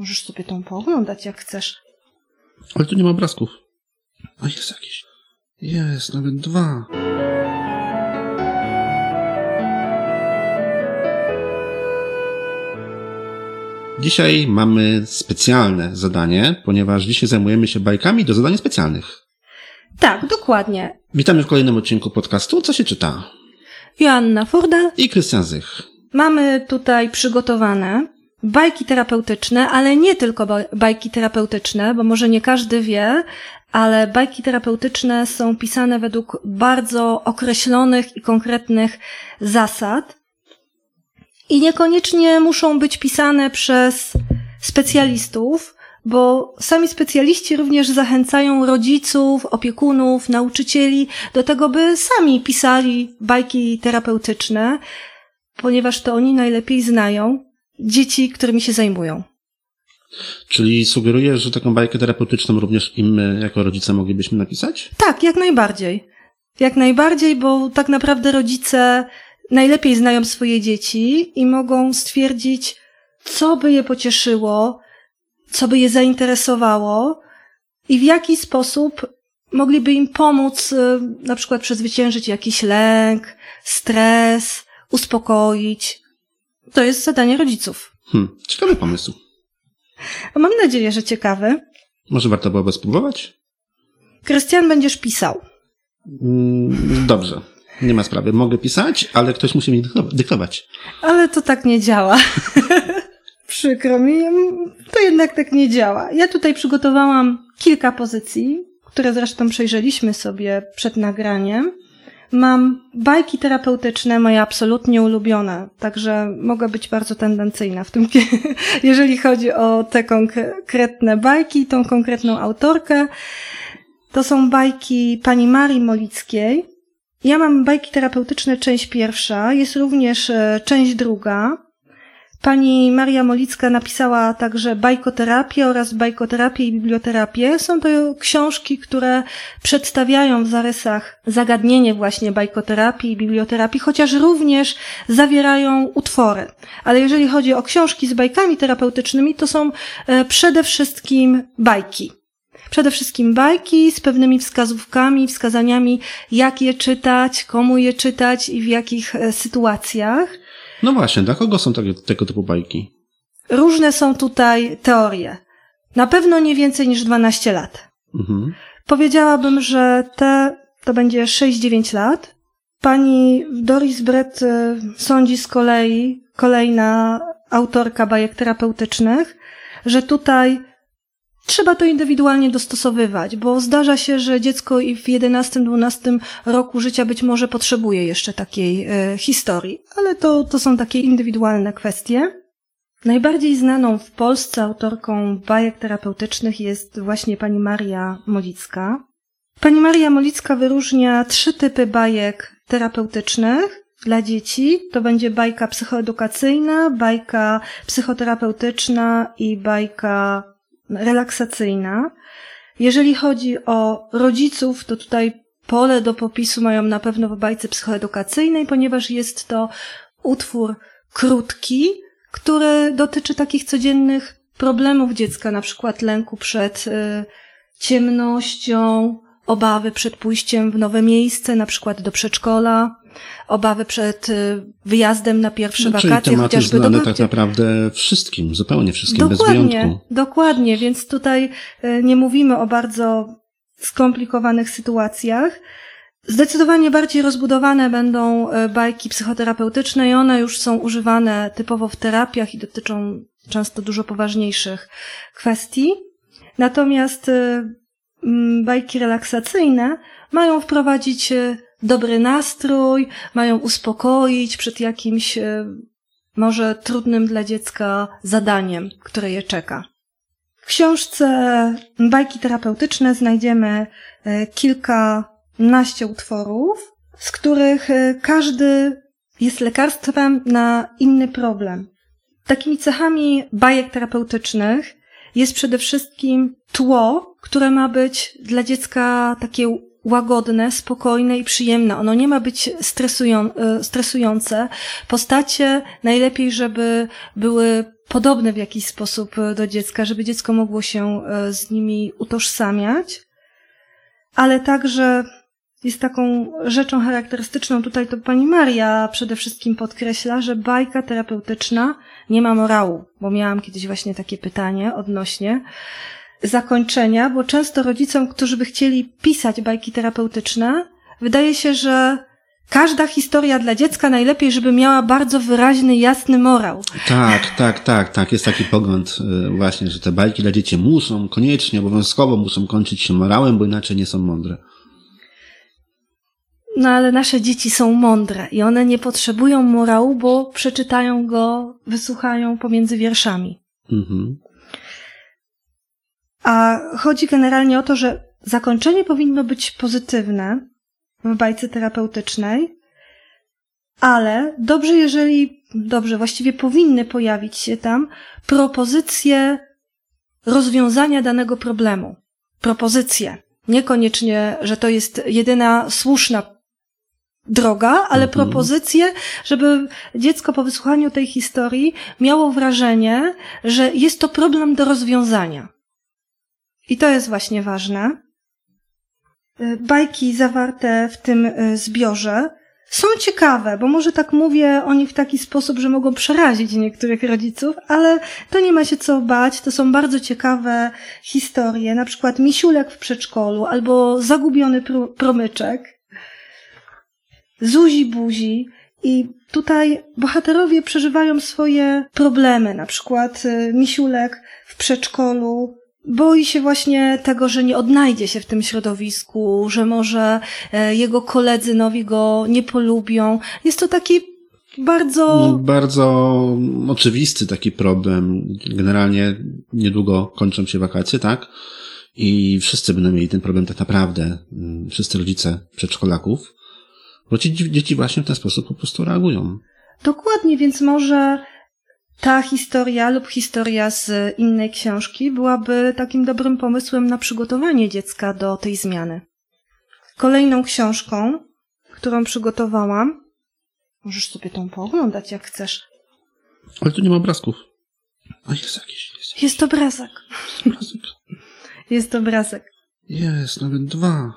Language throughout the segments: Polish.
Możesz sobie tą pooglądać, jak chcesz. Ale tu nie ma obrazków. A jest jakiś. Jest, nawet 2. Dzisiaj mamy specjalne zadanie, ponieważ dzisiaj zajmujemy się bajkami do zadań specjalnych. Tak, dokładnie. Witamy w kolejnym odcinku podcastu Co się czyta? Joanna Furdal I Krystian Zych. Mamy tutaj przygotowane bajki terapeutyczne, ale nie tylko bajki terapeutyczne, bo może nie każdy wie, ale bajki terapeutyczne są pisane według bardzo określonych i konkretnych zasad i niekoniecznie muszą być pisane przez specjalistów, bo sami specjaliści również zachęcają rodziców, opiekunów, nauczycieli do tego, by sami pisali bajki terapeutyczne, ponieważ to oni najlepiej znają dzieci, którymi się zajmują. Czyli sugerujesz, że taką bajkę terapeutyczną również i my jako rodzice moglibyśmy napisać? Tak, jak najbardziej. Jak najbardziej, bo tak naprawdę rodzice najlepiej znają swoje dzieci i mogą stwierdzić, co by je pocieszyło, co by je zainteresowało i w jaki sposób mogliby im pomóc na przykład przezwyciężyć jakiś lęk, stres, uspokoić. To jest zadanie rodziców. Ciekawy pomysł. Mam nadzieję, że ciekawy. Może warto byłoby spróbować? Krystian, będziesz pisał. Dobrze. Nie ma sprawy. Mogę pisać, ale ktoś musi mi dyktować. Ale to tak nie działa. Przykro mi, to jednak tak nie działa. Ja tutaj przygotowałam kilka pozycji, które zresztą przejrzeliśmy sobie przed nagraniem. Mam bajki terapeutyczne, moje absolutnie ulubione, także mogę być bardzo tendencyjna w tym, jeżeli chodzi o te konkretne bajki, tą konkretną autorkę. To są bajki pani Marii Molickiej. Ja mam bajki terapeutyczne, część pierwsza, jest również część druga. Pani Maria Molicka napisała także bajkoterapię oraz bajkoterapię i biblioterapię. Są to książki, które przedstawiają w zarysach zagadnienie właśnie bajkoterapii i biblioterapii, chociaż również zawierają utwory. Ale jeżeli chodzi o książki z bajkami terapeutycznymi, to są przede wszystkim bajki. Przede wszystkim bajki z pewnymi wskazówkami, wskazaniami, jak je czytać, komu je czytać i w jakich sytuacjach. No właśnie, dla kogo są tego typu bajki? Różne są tutaj teorie. Na pewno nie więcej niż 12 lat. Powiedziałabym, że to będzie 6-9 lat. Pani Doris Brett sądzi z kolei, kolejna autorka bajek terapeutycznych, że tutaj trzeba to indywidualnie dostosowywać, bo zdarza się, że dziecko i w 11-12 roku życia być może potrzebuje jeszcze takiej historii, ale to są takie indywidualne kwestie. Najbardziej znaną w Polsce autorką bajek terapeutycznych jest właśnie pani Maria Molicka. Pani Maria Molicka wyróżnia 3 typy bajek terapeutycznych dla dzieci. To będzie bajka psychoedukacyjna, bajka psychoterapeutyczna i bajka relaksacyjna. Jeżeli chodzi o rodziców, to tutaj pole do popisu mają na pewno w bajce psychoedukacyjnej, ponieważ jest to utwór krótki, który dotyczy takich codziennych problemów dziecka, na przykład lęku przed ciemnością, obawy przed pójściem w nowe miejsce, na przykład do przedszkola, obawy przed wyjazdem na pierwsze wakacje, chociażby do babci. Tak naprawdę wszystkim, zupełnie wszystkim, bez wyjątku. Dokładnie, więc tutaj nie mówimy o bardzo skomplikowanych sytuacjach. Zdecydowanie bardziej rozbudowane będą bajki psychoterapeutyczne i one już są używane typowo w terapiach i dotyczą często dużo poważniejszych kwestii. Natomiast bajki relaksacyjne mają wprowadzić dobry nastrój, mają uspokoić przed jakimś może trudnym dla dziecka zadaniem, które je czeka. W książce bajki terapeutyczne znajdziemy kilkanaście utworów, z których każdy jest lekarstwem na inny problem. Takimi cechami bajek terapeutycznych jest przede wszystkim tło, które ma być dla dziecka takie łagodne, spokojne i przyjemne. Ono nie ma być stresujące. Postacie najlepiej, żeby były podobne w jakiś sposób do dziecka, żeby dziecko mogło się z nimi utożsamiać, ale także jest taką rzeczą charakterystyczną, tutaj to pani Maria przede wszystkim podkreśla, że bajka terapeutyczna nie ma morału, bo miałam kiedyś właśnie takie pytanie odnośnie zakończenia, bo często rodzicom, którzy by chcieli pisać bajki terapeutyczne, wydaje się, że każda historia dla dziecka najlepiej, żeby miała bardzo wyraźny, jasny morał. Tak. Jest taki pogląd właśnie, że te bajki dla dzieci koniecznie, obowiązkowo muszą kończyć się morałem, bo inaczej nie są mądre. No ale nasze dzieci są mądre i one nie potrzebują morału, bo przeczytają go, wysłuchają pomiędzy wierszami. Mhm. A chodzi generalnie o to, że zakończenie powinno być pozytywne w bajce terapeutycznej, ale właściwie powinny pojawić się tam propozycje rozwiązania danego problemu. Propozycje. Niekoniecznie, że to jest jedyna słuszna droga, ale propozycje, żeby dziecko po wysłuchaniu tej historii miało wrażenie, że jest to problem do rozwiązania. I to jest właśnie ważne. Bajki zawarte w tym zbiorze są ciekawe, bo może tak mówię o nich w taki sposób, że mogą przerazić niektórych rodziców, ale to nie ma się co bać, to są bardzo ciekawe historie, na przykład Misiulek w przedszkolu albo Zagubiony promyczek, Zuzi Buzi i tutaj bohaterowie przeżywają swoje problemy, na przykład Misiulek w przedszkolu boi się właśnie tego, że nie odnajdzie się w tym środowisku, że może jego koledzy nowi go nie polubią. Jest to taki bardzo oczywisty taki problem. Generalnie niedługo kończą się wakacje, tak? I wszyscy będą mieli ten problem tak naprawdę. Wszyscy rodzice przedszkolaków. Bo ci dzieci właśnie w ten sposób po prostu reagują. Dokładnie, więc może ta historia lub historia z innej książki byłaby takim dobrym pomysłem na przygotowanie dziecka do tej zmiany. Kolejną książką, którą przygotowałam, możesz sobie tą pooglądać jak chcesz. Ale tu nie ma obrazków. A jest jakiś. Jest obrazek. Jest obrazek. Jest, nawet 2.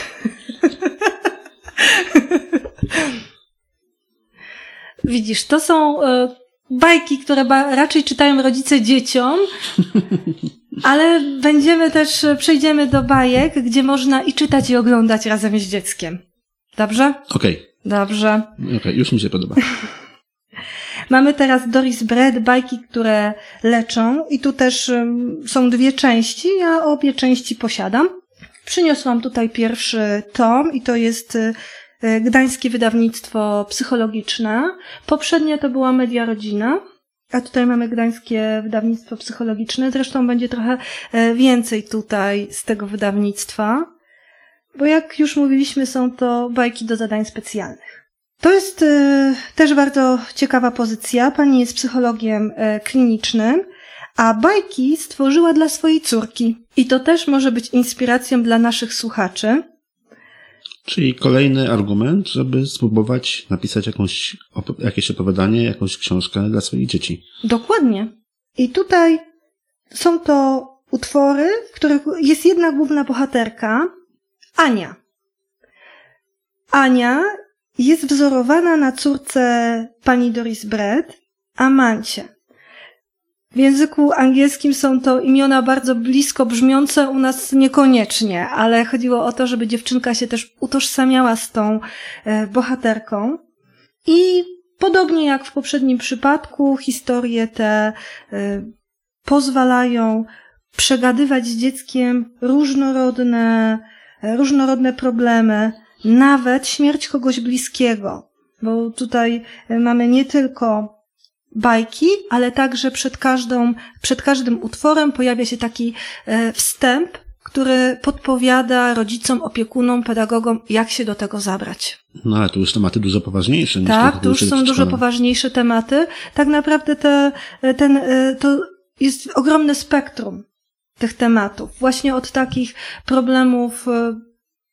Widzisz, to są bajki, które raczej czytają rodzice dzieciom, ale przejdziemy do bajek, gdzie można i czytać, i oglądać razem z dzieckiem. Dobrze? Okej. Dobrze. Okej, już mi się podoba. Mamy teraz Doris Brett, bajki, które leczą i tu też są 2 części, ja obie części posiadam. Przyniosłam tutaj pierwszy tom i to jest Gdańskie Wydawnictwo Psychologiczne. Poprzednie to była Media Rodzina, a tutaj mamy Gdańskie Wydawnictwo Psychologiczne. Zresztą będzie trochę więcej tutaj z tego wydawnictwa, bo jak już mówiliśmy, są to bajki do zadań specjalnych. To jest też bardzo ciekawa pozycja. Pani jest psychologiem klinicznym, a bajki stworzyła dla swojej córki. I to też może być inspiracją dla naszych słuchaczy. Czyli kolejny argument, żeby spróbować napisać jakieś opowiadanie, jakąś książkę dla swoich dzieci. Dokładnie. I tutaj są to utwory, w których jest jedna główna bohaterka, Ania. Ania jest wzorowana na córce pani Doris Brett, Amancie. W języku angielskim są to imiona bardzo blisko brzmiące, u nas niekoniecznie, ale chodziło o to, żeby dziewczynka się też utożsamiała z tą bohaterką. I podobnie jak w poprzednim przypadku, historie te pozwalają przegadywać z dzieckiem różnorodne problemy, nawet śmierć kogoś bliskiego, bo tutaj mamy nie tylko bajki, ale także przed każdym utworem pojawia się taki wstęp, który podpowiada rodzicom, opiekunom, pedagogom, jak się do tego zabrać. No ale tu już tematy dużo poważniejsze. Niż tak, tu już są dużo poważniejsze tematy. Tak naprawdę to jest ogromne spektrum tych tematów. Właśnie od takich problemów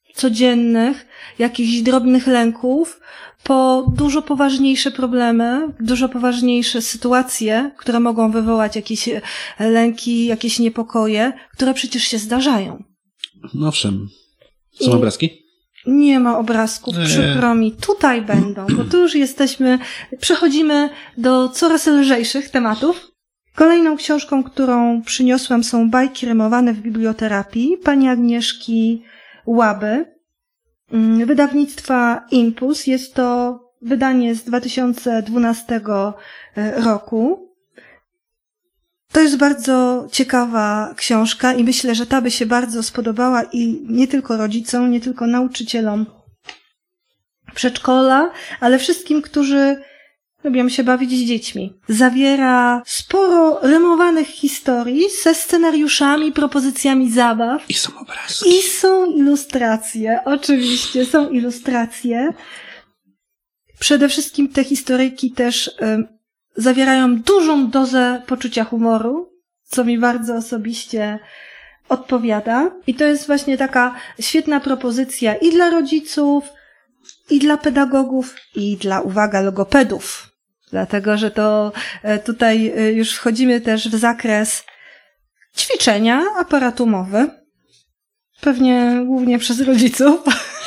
codziennych, jakichś drobnych lęków, po dużo poważniejsze problemy, dużo poważniejsze sytuacje, które mogą wywołać jakieś lęki, jakieś niepokoje, które przecież się zdarzają. No owszem. Są obrazki? Nie ma obrazków, przykro mi. Tutaj będą, bo tu już przechodzimy do coraz lżejszych tematów. Kolejną książką, którą przyniosłam, są bajki rymowane w biblioterapii pani Agnieszki Łaby, wydawnictwa Impuls. Jest to wydanie z 2012 roku. To jest bardzo ciekawa książka i myślę, że ta by się bardzo spodobała i nie tylko rodzicom, nie tylko nauczycielom przedszkola, ale wszystkim, którzy lubią się bawić z dziećmi. Zawiera sporo rymowanych historii ze scenariuszami, propozycjami zabaw. I są obrazki. I są ilustracje. Oczywiście są ilustracje. Przede wszystkim te historyjki też zawierają dużą dozę poczucia humoru, co mi bardzo osobiście odpowiada. I to jest właśnie taka świetna propozycja i dla rodziców, i dla pedagogów, i dla, uwaga, logopedów. Dlatego, że to tutaj już wchodzimy też w zakres ćwiczenia aparatu mowy. Pewnie głównie przez rodziców.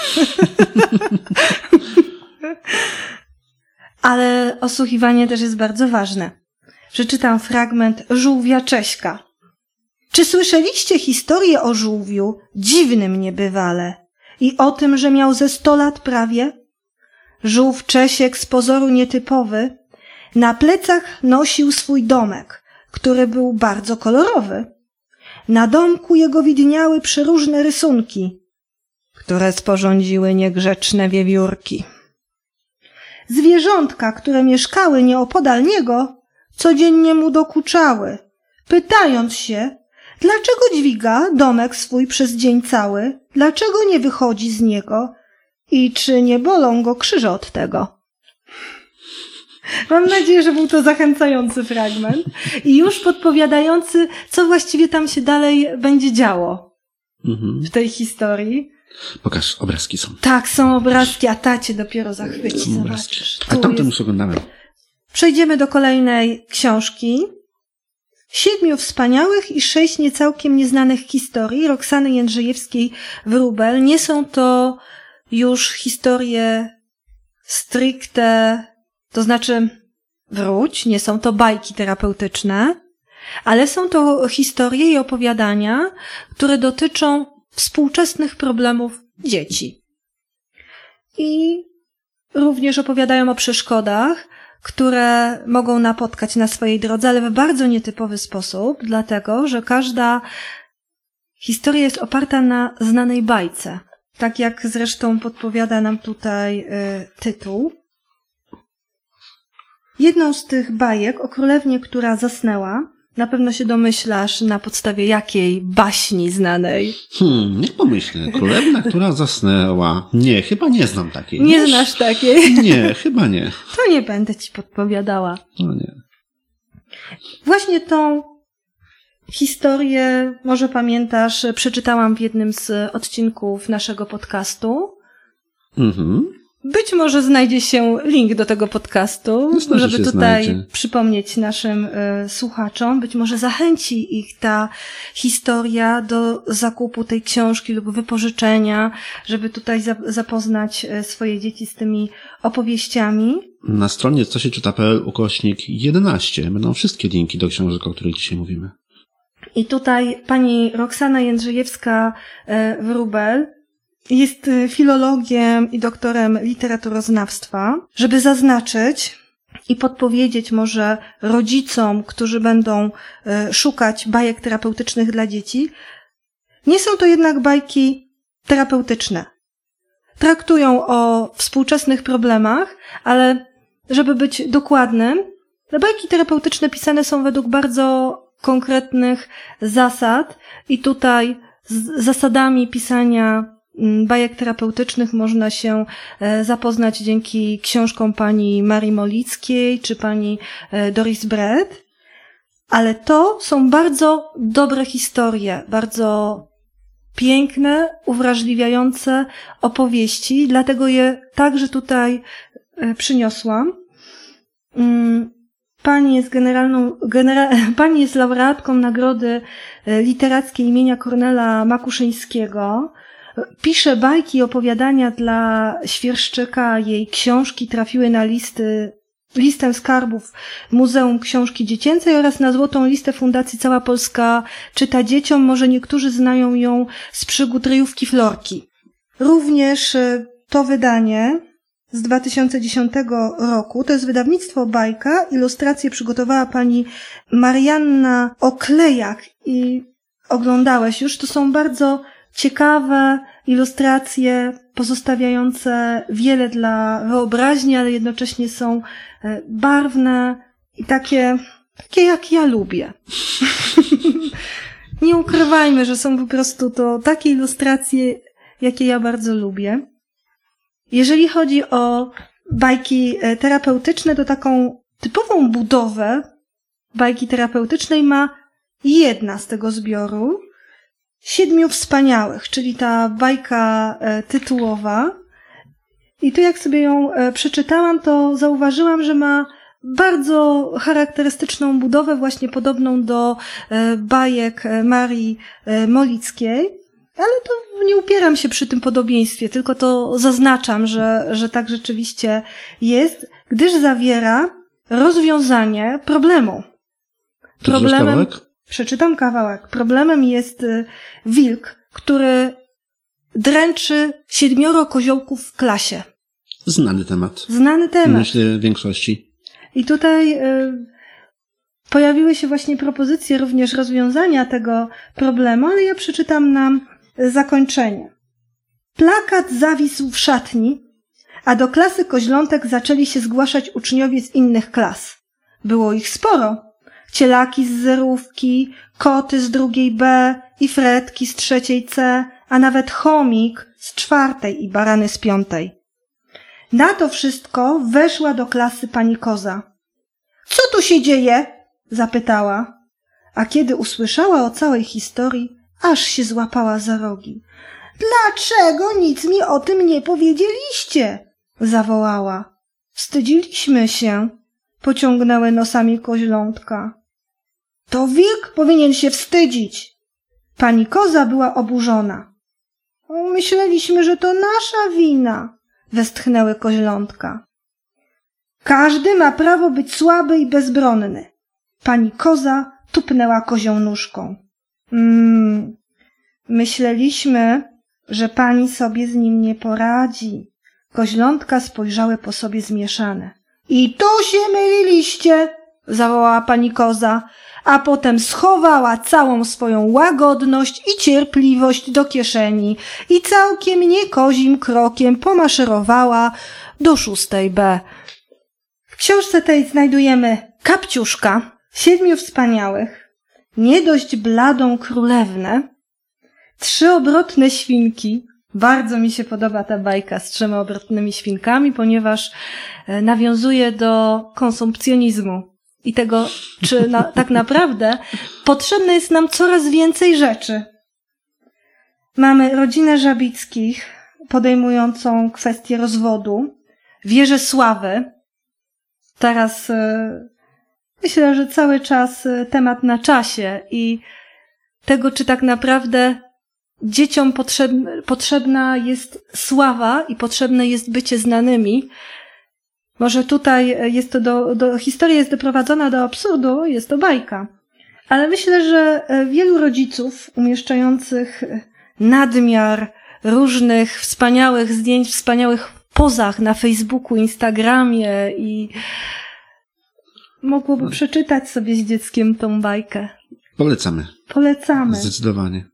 Ale osłuchiwanie też jest bardzo ważne. Przeczytam fragment Żółwia Cześka. Czy słyszeliście historię o żółwiu, dziwnym niebywale, i o tym, że miał ze 100 lat prawie? Żółw Czesiek z pozoru nietypowy na plecach nosił swój domek, który był bardzo kolorowy. Na domku jego widniały przeróżne rysunki, które sporządziły niegrzeczne wiewiórki. Zwierzątka, które mieszkały nieopodal niego, codziennie mu dokuczały, pytając się, dlaczego dźwiga domek swój przez dzień cały, dlaczego nie wychodzi z niego i czy nie bolą go krzyże od tego. Mam nadzieję, że był to zachęcający fragment i już podpowiadający, co właściwie tam się dalej będzie działo w tej historii. Pokaż, obrazki są. Tak, są obrazki, a ta cię dopiero zachwyci. Zobaczysz. A tamten już oglądałem. Przejdziemy do kolejnej książki. 7 wspaniałych i 6 niecałkiem nieznanych historii Roxany Jędrzejewskiej-Wróbel. Nie są to już historie stricte, to znaczy nie są to bajki terapeutyczne, ale są to historie i opowiadania, które dotyczą współczesnych problemów dzieci. I również opowiadają o przeszkodach, które mogą napotkać na swojej drodze, ale w bardzo nietypowy sposób, dlatego, że każda historia jest oparta na znanej bajce. Tak jak zresztą podpowiada nam tutaj tytuł. Jedną z tych bajek o królewnie, która zasnęła, na pewno się domyślasz, na podstawie jakiej baśni znanej. Niech pomyślę. Królewna, która zasnęła. Nie, chyba nie znam takiej. Nie znasz takiej? Nie, chyba nie. To nie będę ci podpowiadała. No nie. Właśnie tą historię, może pamiętasz, przeczytałam w jednym z odcinków naszego podcastu. Być może znajdzie się link do tego podcastu, żeby tutaj przypomnieć naszym słuchaczom. Być może zachęci ich ta historia do zakupu tej książki lub wypożyczenia, żeby tutaj zapoznać swoje dzieci z tymi opowieściami. Na stronie cosieczyta.pl/11 będą wszystkie linki do książek, o których dzisiaj mówimy. I tutaj pani Roxana Jędrzejewska-Wróbel jest filologiem i doktorem literaturoznawstwa, żeby zaznaczyć i podpowiedzieć może rodzicom, którzy będą szukać bajek terapeutycznych dla dzieci. Nie są to jednak bajki terapeutyczne. Traktują o współczesnych problemach, ale żeby być dokładnym, te bajki terapeutyczne pisane są według bardzo konkretnych zasad i tutaj z zasadami pisania bajek terapeutycznych można się zapoznać dzięki książkom pani Marii Molickiej czy pani Doris Brett, ale to są bardzo dobre historie, bardzo piękne, uwrażliwiające opowieści, dlatego je także tutaj przyniosłam. Pani jest laureatką Nagrody Literackiej imienia Kornela Makuszyńskiego. Pisze bajki i opowiadania dla Świerszczyka. Jej książki trafiły na listę skarbów Muzeum Książki Dziecięcej oraz na złotą listę Fundacji Cała Polska Czyta Dzieciom. Może niektórzy znają ją z przygód Ryjówki Florki. Również to wydanie z 2010 roku, to jest wydawnictwo Bajka. Ilustrację przygotowała pani Marianna Oklejak i oglądałeś już. To są bardzo ciekawe ilustracje pozostawiające wiele dla wyobraźni, ale jednocześnie są barwne i takie jak ja lubię. Nie ukrywajmy, że są po prostu to takie ilustracje, jakie ja bardzo lubię. Jeżeli chodzi o bajki terapeutyczne, to taką typową budowę bajki terapeutycznej ma jedna z tego zbioru, Siedmiu Wspaniałych, czyli ta bajka tytułowa. I tu jak sobie ją przeczytałam, to zauważyłam, że ma bardzo charakterystyczną budowę, właśnie podobną do bajek Marii Molickiej. Ale to nie upieram się przy tym podobieństwie, tylko to zaznaczam, że tak rzeczywiście jest, gdyż zawiera rozwiązanie problemu. Przeczytam kawałek. Problemem jest wilk, który dręczy 7 koziołków w klasie. Znany temat. Myślę większości. I tutaj pojawiły się właśnie propozycje również rozwiązania tego problemu, ale ja przeczytam nam zakończenie. Plakat zawisł w szatni, a do klasy koźlątek zaczęli się zgłaszać uczniowie z innych klas. Było ich sporo. Cielaki z zerówki, koty z 2. B i fretki z 3. C, a nawet chomik z 4. i barany z 5. Na to wszystko weszła do klasy pani Koza. Co tu się dzieje? Zapytała. A kiedy usłyszała o całej historii, aż się złapała za rogi. Dlaczego nic mi o tym nie powiedzieliście? Zawołała. Wstydziliśmy się, pociągnęły nosami koźlątka. To wilk powinien się wstydzić. Pani Koza była oburzona. Myśleliśmy, że to nasza wina, westchnęły koźlątka. Każdy ma prawo być słaby i bezbronny. Pani Koza tupnęła kozią nóżką. Myśleliśmy, że pani sobie z nim nie poradzi. Koźlątka spojrzały po sobie zmieszane. I tu się myliliście, zawołała pani Koza, a potem schowała całą swoją łagodność i cierpliwość do kieszeni i całkiem niekozim krokiem pomaszerowała do 6. B. W książce tej znajdujemy Kapciuszka, 7 Wspaniałych, nie dość bladą królewnę, 3 obrotne świnki. Bardzo mi się podoba ta bajka z 3 obrotnymi świnkami, ponieważ nawiązuje do konsumpcjonizmu i tego, czy tak naprawdę potrzebne jest nam coraz więcej rzeczy. Mamy rodzinę Żabickich podejmującą kwestię rozwodu, wieżę sławy. Teraz myślę, że cały czas temat na czasie i tego, czy tak naprawdę dzieciom potrzebna jest sława i potrzebne jest bycie znanymi. Może tutaj jest to historia jest doprowadzona do absurdu, jest to bajka. Ale myślę, że wielu rodziców umieszczających nadmiar różnych wspaniałych zdjęć, wspaniałych pozach na Facebooku, Instagramie i mogłoby przeczytać sobie z dzieckiem tą bajkę. Polecamy. Zdecydowanie.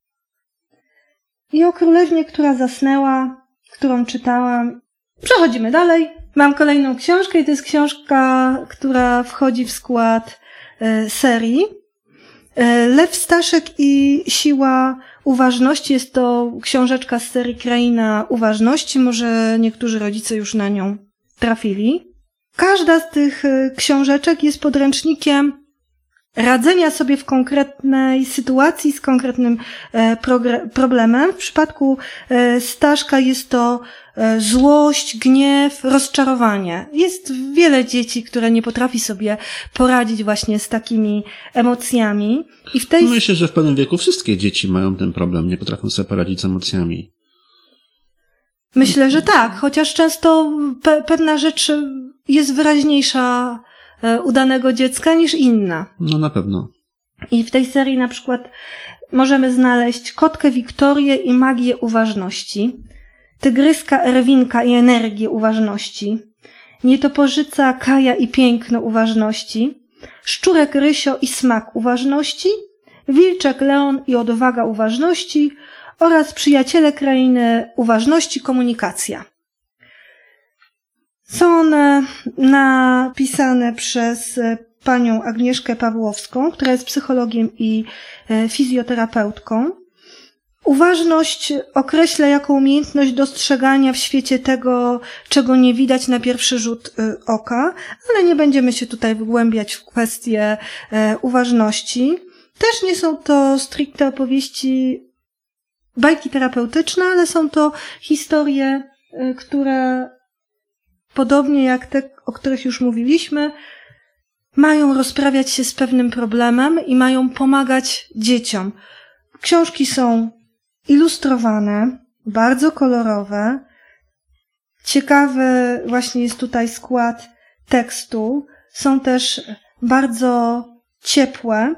I o królewnie, która zasnęła, którą czytałam. Przechodzimy dalej. Mam kolejną książkę i to jest książka, która wchodzi w skład serii. Lew Staszek i siła uważności. Jest to książeczka z serii Kraina Uważności. Może niektórzy rodzice już na nią trafili. Każda z tych książeczek jest podręcznikiem radzenia sobie w konkretnej sytuacji z konkretnym problemem. W przypadku Staszka jest to złość, gniew, rozczarowanie. Jest wiele dzieci, które nie potrafi sobie poradzić właśnie z takimi emocjami. I Myślę, że w pewnym wieku wszystkie dzieci mają ten problem, nie potrafią sobie poradzić z emocjami. Myślę, że tak, chociaż często pewna rzecz jest wyraźniejsza u danego dziecka niż inna. No na pewno. I w tej serii na przykład możemy znaleźć kotkę Wiktorię i magię uważności, tygryska Erwinka i energię uważności, nietoporzyca Kaja i piękno uważności, szczurek Rysio i smak uważności, wilczek Leon i odwaga uważności oraz przyjaciele krainy uważności komunikacja. Są one napisane przez panią Agnieszkę Pawłowską, która jest psychologiem i fizjoterapeutką. Uważność określa jako umiejętność dostrzegania w świecie tego, czego nie widać na pierwszy rzut oka, ale nie będziemy się tutaj wgłębiać w kwestię uważności. Też nie są to stricte opowieści, bajki terapeutyczne, ale są to historie, które podobnie jak te, o których już mówiliśmy, mają rozprawiać się z pewnym problemem i mają pomagać dzieciom. Książki są ilustrowane, bardzo kolorowe. Ciekawy właśnie jest tutaj skład tekstu. Są też bardzo ciepłe,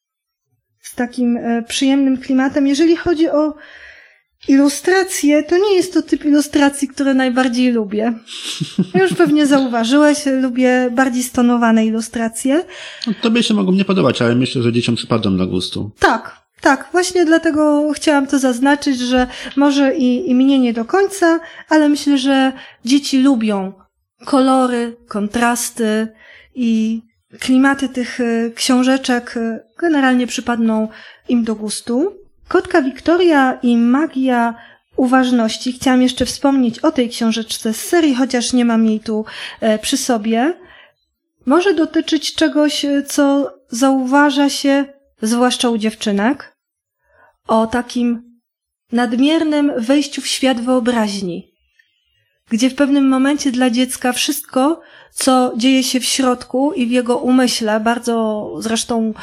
z takim przyjemnym klimatem. Jeżeli chodzi o ilustracje, to nie jest to typ ilustracji, które najbardziej lubię. Już pewnie zauważyłeś, lubię bardziej stonowane ilustracje. No, tobie się mogą nie podobać, ale myślę, że dzieciom przypadną do gustu. Tak, właśnie dlatego chciałam to zaznaczyć, że może i mnie nie do końca, ale myślę, że dzieci lubią kolory, kontrasty i klimaty tych książeczek generalnie przypadną im do gustu. Kotka Wiktoria i magia uważności. Chciałam jeszcze wspomnieć o tej książeczce z serii, chociaż nie mam jej tu przy sobie. Może dotyczyć czegoś, co zauważa się, zwłaszcza u dziewczynek, o takim nadmiernym wejściu w świat wyobraźni, gdzie w pewnym momencie dla dziecka wszystko, co dzieje się w środku i w jego umyśle, bardzo zresztą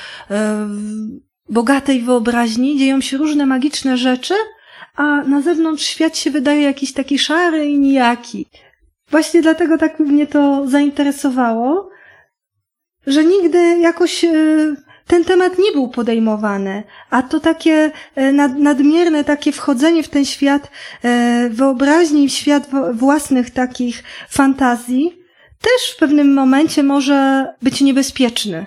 bogatej wyobraźni, dzieją się różne magiczne rzeczy, a na zewnątrz świat się wydaje jakiś taki szary i nijaki. Właśnie dlatego tak mnie to zainteresowało, że nigdy jakoś ten temat nie był podejmowany, a to takie nadmierne takie wchodzenie w ten świat wyobraźni, w świat własnych takich fantazji też w pewnym momencie może być niebezpieczny.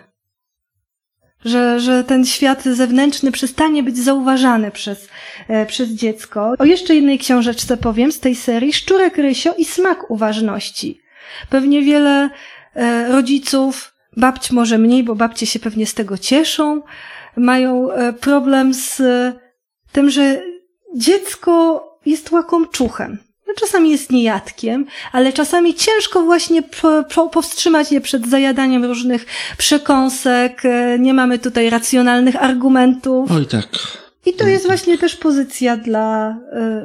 Że ten świat zewnętrzny przestanie być zauważany przez dziecko. O jeszcze jednej książeczce powiem z tej serii, Szczurek Rysio i smak uważności. Pewnie wiele rodziców, babci może mniej, bo babcie się pewnie z tego cieszą, mają problem z tym, że dziecko jest łakomczuchem. No, czasami jest niejadkiem, ale czasami ciężko właśnie powstrzymać je przed zajadaniem różnych przekąsek. Nie mamy tutaj racjonalnych argumentów. Oj tak. I to jest właśnie też pozycja dla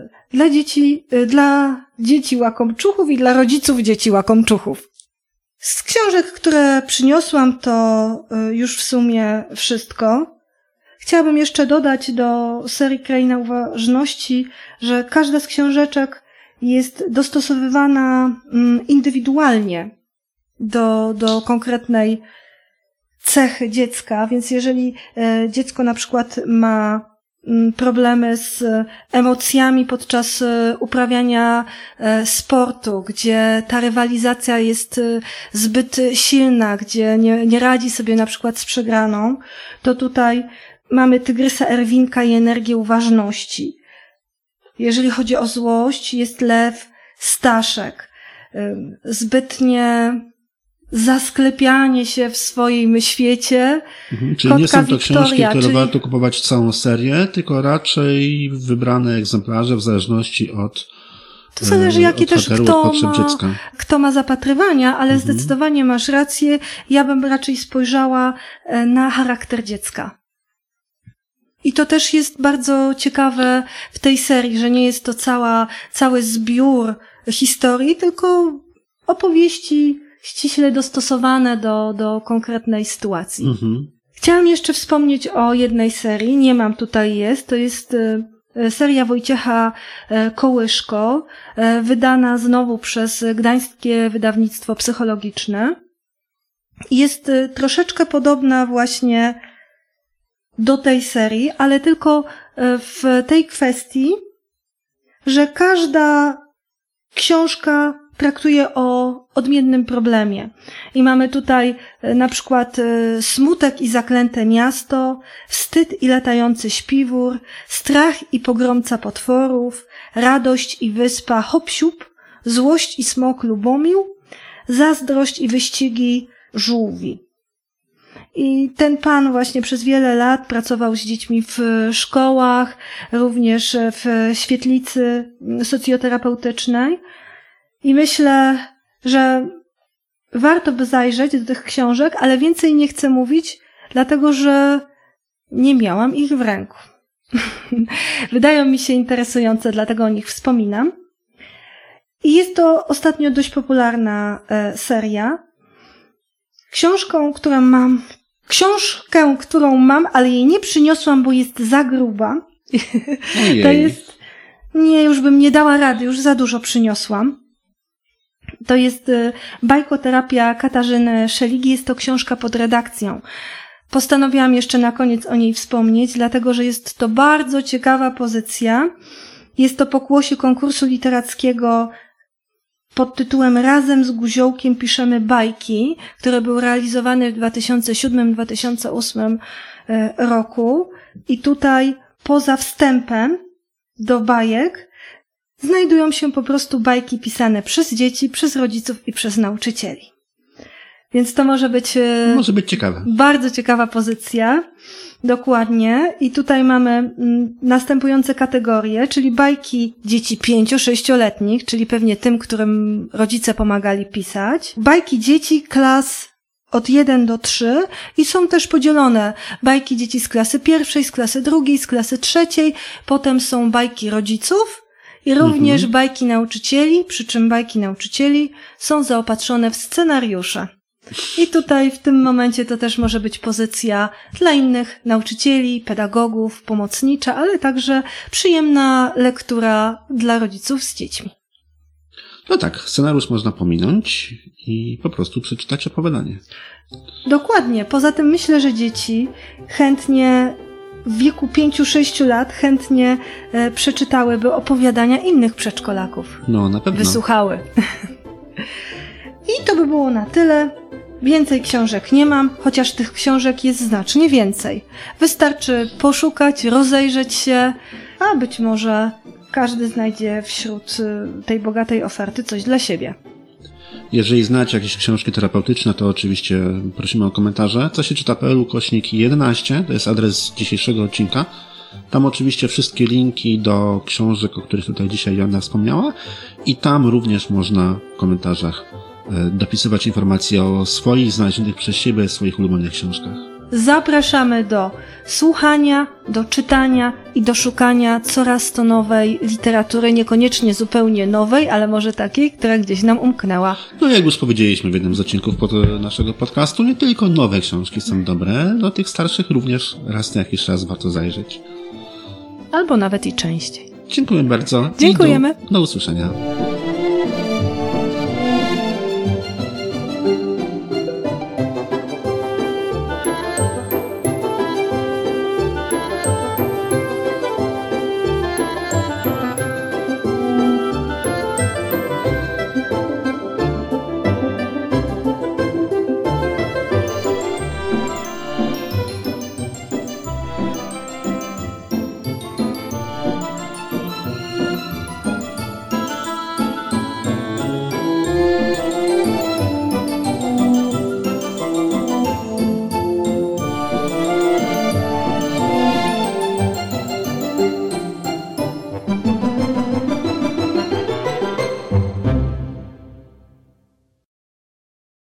dzieci łakomczuchów i dla rodziców dzieci łakomczuchów. Z książek, które przyniosłam, to już w sumie wszystko. Chciałabym jeszcze dodać do serii Kraina Uważności, że każda z książeczek jest dostosowywana indywidualnie do konkretnej cechy dziecka, więc jeżeli dziecko na przykład ma problemy z emocjami podczas uprawiania sportu, gdzie ta rywalizacja jest zbyt silna, gdzie nie radzi sobie na przykład z przegraną, to tutaj mamy tygrysa Erwinka i energię uważności. Jeżeli chodzi o złość, jest lew Staszek. Zbytnie zasklepianie się w swoim świecie. Czyli nie są to książki, które warto kupować całą serię, tylko raczej wybrane egzemplarze w zależności od To zależy, jakie też kto ma zapatrywania, ale zdecydowanie masz rację. Ja bym raczej spojrzała na charakter dziecka. I to też jest bardzo ciekawe w tej serii, że nie jest to cały zbiór historii, tylko opowieści ściśle dostosowane do konkretnej sytuacji. Chciałam jeszcze wspomnieć o jednej serii, nie mam tutaj to jest seria Wojciecha Kołyszko, wydana znowu przez Gdańskie Wydawnictwo Psychologiczne. Jest troszeczkę podobna właśnie do tej serii, ale tylko w tej kwestii, że każda książka traktuje o odmiennym problemie. I mamy tutaj na przykład Smutek i zaklęte miasto, Wstyd i latający śpiwór, Strach i pogromca potworów, Radość i wyspa Hop-siup, Złość i smok Lubomił, Zazdrość i wyścigi żółwi. I ten pan właśnie przez wiele lat pracował z dziećmi w szkołach, również w świetlicy socjoterapeutycznej. I myślę, że warto by zajrzeć do tych książek, ale więcej nie chcę mówić, dlatego że nie miałam ich w ręku. Wydają mi się interesujące, dlatego o nich wspominam. I jest to ostatnio dość popularna seria. Książkę, którą mam, ale jej nie przyniosłam, bo jest za gruba. Ojej. To jest... Nie, już bym nie dała rady, już za dużo przyniosłam. To jest Bajkoterapia Katarzyny Szeligi. Jest to książka pod redakcją. Postanowiłam jeszcze na koniec o niej wspomnieć, dlatego że jest to bardzo ciekawa pozycja. Jest to pokłosie konkursu literackiego pod tytułem Razem z Guziołkiem piszemy bajki, który był realizowany w 2007-2008 roku. I tutaj poza wstępem do bajek znajdują się po prostu bajki pisane przez dzieci, przez rodziców i przez nauczycieli. Więc to może być ciekawe. Bardzo ciekawa pozycja. Dokładnie. I tutaj mamy następujące kategorie, czyli bajki dzieci 5-6-letnich, czyli pewnie tym, którym rodzice pomagali pisać. Bajki dzieci klas od 1 do 3 i są też podzielone bajki dzieci z klasy 1, z klasy 2, z klasy 3, potem są bajki rodziców i również bajki nauczycieli, przy czym bajki nauczycieli są zaopatrzone w scenariusze. I tutaj w tym momencie to też może być pozycja dla innych nauczycieli, pedagogów, pomocnicza, ale także przyjemna lektura dla rodziców z dziećmi. No tak, scenariusz można pominąć i po prostu przeczytać opowiadanie. Dokładnie. Poza tym myślę, że dzieci chętnie w wieku 5-6 lat chętnie przeczytałyby opowiadania innych przedszkolaków. No, na pewno. Wysłuchały. I to by było na tyle. Więcej książek nie mam, chociaż tych książek jest znacznie więcej. Wystarczy poszukać, rozejrzeć się, a być może każdy znajdzie wśród tej bogatej oferty coś dla siebie. Jeżeli znacie jakieś książki terapeutyczne, to oczywiście prosimy o komentarze. cosiczyta.pl/11 to jest adres dzisiejszego odcinka. Tam oczywiście wszystkie linki do książek, o których tutaj dzisiaj Joanna wspomniała i tam również można w komentarzach dopisywać informacje o swoich znalezionych przez siebie, swoich ulubionych książkach. Zapraszamy do słuchania, do czytania i do szukania coraz to nowej literatury, niekoniecznie zupełnie nowej, ale może takiej, która gdzieś nam umknęła. No jak już powiedzieliśmy w jednym z odcinków naszego podcastu, nie tylko nowe książki są dobre, do tych starszych również raz na jakiś czas warto zajrzeć. Albo nawet i częściej. Dziękuję bardzo. Dziękujemy. Do usłyszenia.